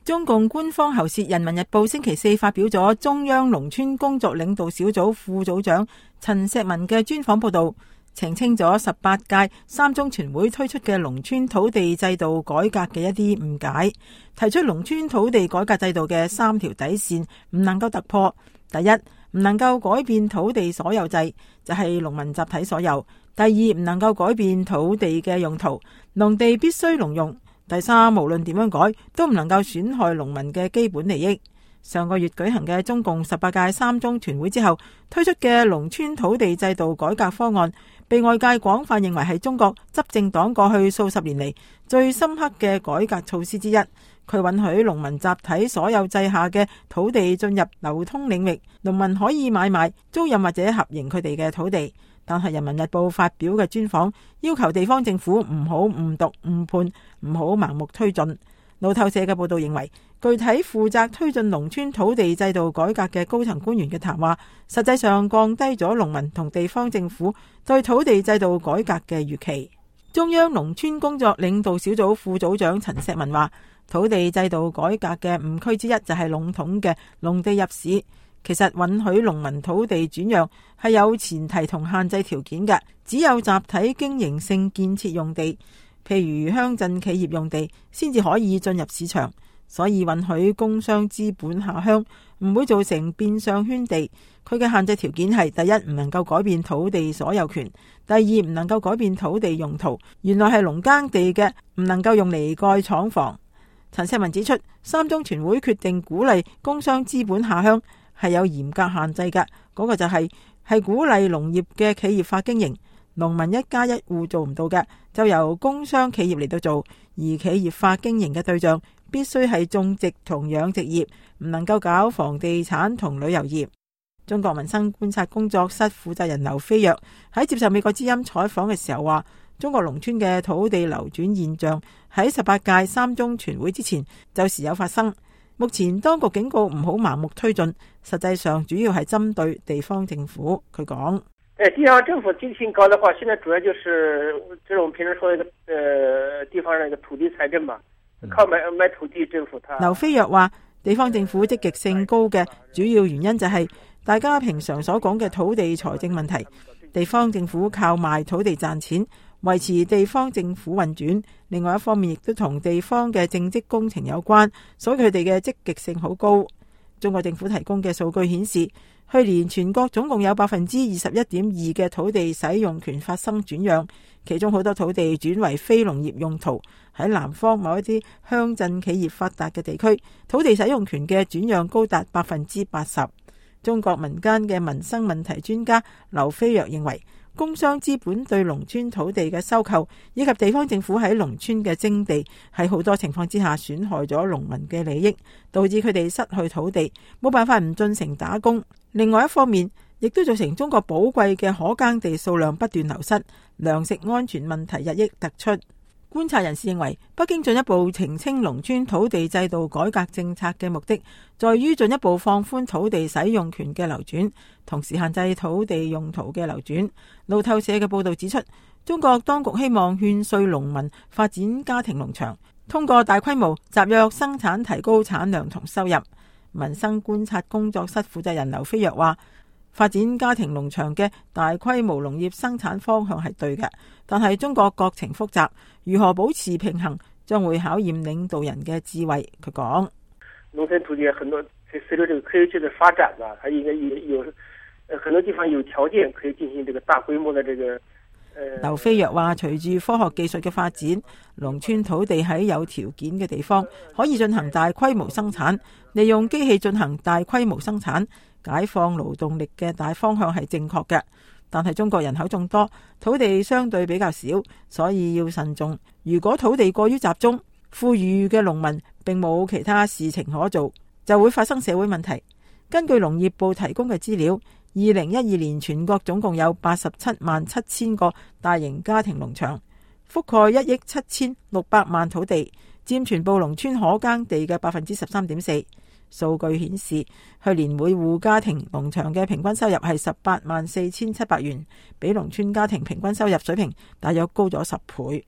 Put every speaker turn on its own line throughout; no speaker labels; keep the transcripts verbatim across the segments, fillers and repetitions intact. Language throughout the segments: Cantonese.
中共官方喉舌《人民日報》星期四發表咗中央農村工作領導小組副組長陳石文嘅專訪報道，澄清咗十八屆三中全會推出嘅農村土地制度改革嘅一啲誤解，提出農村土地改革制度嘅三條底線唔能夠突破。第一，唔能夠改變土地所有制，就係農民集體所有；第二，唔能夠改變土地嘅用途，農地必須農用；第三，無論點樣改，都唔能夠損害農民嘅基本利益。上個月舉行嘅中共十八屆三中全會之後推出嘅農村土地制度改革方案，被外界廣泛認為係中國執政黨過去數十年嚟最深刻嘅改革措施之一。佢允許農民集體所有制下嘅土地進入流通領域，農民可以買賣、租賃或者合營佢哋嘅土地。但係《人民日報》發表嘅專訪要求地方政府唔好誤讀誤判，唔好盲目推進。路透社嘅報道認為，具體負責推進農村土地制度改革嘅高層官員嘅談話，實際上降低咗農民同地方政府對土地制度改革嘅預期。中央農村工作領導小組副組長陳石文話，土地制度改革嘅誤區之一就係籠統嘅農地入市。其實允許農民土地轉讓係有前提同限制條件嘅，只有集體經營性建設用地，譬如鄉鎮企業用地，先至可以進入市場。所以允許工商資本下鄉，唔會造成變相圈地。佢嘅限制條件係：第一，唔能夠改變土地所有權；第二，唔能夠改變土地用途。原來係農耕地嘅，唔能夠用嚟蓋廠房。陳石文指出，三中全會決定鼓勵工商資本下鄉，係有嚴格限制嘅，嗰、那個就係、是、係鼓勵農業嘅企業化經營，農民一家一戶做唔到嘅，就由工商企業嚟到做，而企業化經營嘅對象必須係種植同養殖業，唔能夠搞房地產同旅遊業。中國民生觀察工作室負責人劉飛躍喺接受美國之音採訪嘅時候話，中國農村嘅土地流轉現象喺十八屆三中全會之前就時有發生。目前當局警告唔好盲目推進，實際上主要係針對地方政府。佢講：
誒，地方政府積極性高的話，現在主要就是這種平時說一個誒地方那個土地財政嘛，靠買買土地政府。他劉
飛躍話，地方政府積極性高嘅主要原因就係大家平常所講嘅土地財政問題，地方政府靠賣土地賺錢，維持地方政府運轉。另外一方面亦都同地方嘅政績工程有關，所以佢哋嘅積極性好高。中國政府提供嘅數據顯示，去年全國總共有百分之二十一點二嘅土地使用權發生轉讓，其中好多土地轉為非農業用途。喺南方某一啲鄉鎮企業發達嘅地區，土地使用權嘅轉讓高達百分之八十。中國民間嘅民生問題專家劉飛躍認為，工商資本對農村土地嘅收購，以及地方政府喺農村嘅徵地，喺好多情況之下損害咗農民嘅利益，導致佢哋失去土地，冇辦法唔進城打工。另外一方面，亦都造成中國寶貴嘅可耕地數量不斷流失，糧食安全問題日益突出。觀察人士認為，北京進一步澄清農村土地制度改革政策嘅目的，在於進一步放寬土地使用權嘅流轉，同時限制土地用途嘅流轉。路透社嘅報道指出，中國當局希望勸說農民發展家庭農場，通過大規模集約生產提高產量同收入。民生觀察工作室負責人劉飛躍話，發展家庭農場嘅大規模農業生產方向係對嘅，但係中國國情複雜，如何保持平衡將會考驗領導人嘅智慧。佢講：
農村土地很多隨着這個科技的發展啊，它應該有很多地方有條件可以進行這個大規模的這個。
劉飛躍話，隨住科學技術嘅發展，農村土地喺有條件嘅地方可以進行大規模生產，利用機器進行大規模生產，解放勞動力嘅大方向係正確嘅。但係中國人口眾多，土地相對比較少，所以要慎重。如果土地過於集中，富裕嘅農民並冇其他事情可做，就會發生社會問題。根據農業部提供嘅資料，二零一二年全國總共有八十七萬七千個大型家庭農場，覆蓋一億七千六百萬土地，佔全部農村可耕地嘅百分之十三點四。數據顯示，去年每戶家庭農場嘅平均收入係十八萬四千七百元，比農村家庭平均收入水平大約高咗十倍。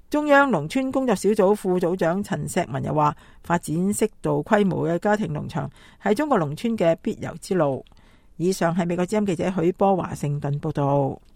中央農村工作小組副組長陳碩文又話，發展適度規模嘅家庭農場係中國農村嘅必由之路。以上係美國之音記者許波華盛頓報道。